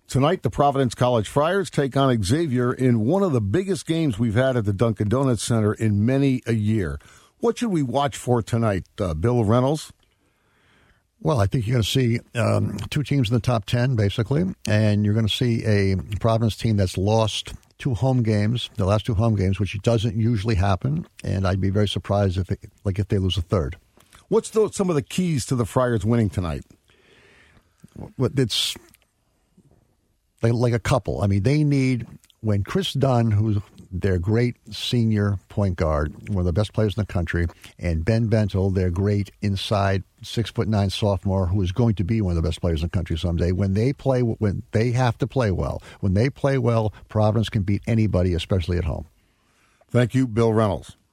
Tonight, the Providence College Friars take on Xavier in one of the biggest games we've had at the Dunkin' Donuts Center in many a year. What should we watch for tonight, Bill Reynolds? Well, I think you're going to see two teams in the top 10, basically, and you're going to see a Providence team that's lost the last two home games, which doesn't usually happen, and I'd be very surprised if they lose a third. What's some of the keys to the Friars winning tonight? It's like a couple. I mean, they need, when Chris Dunn, who's their great senior point guard, one of the best players in the country, and Ben Bentel, their great inside 6'9" sophomore, who is going to be one of the best players in the country someday, when they have to play well. When they play well, Providence can beat anybody, especially at home. Thank you, Bill Reynolds.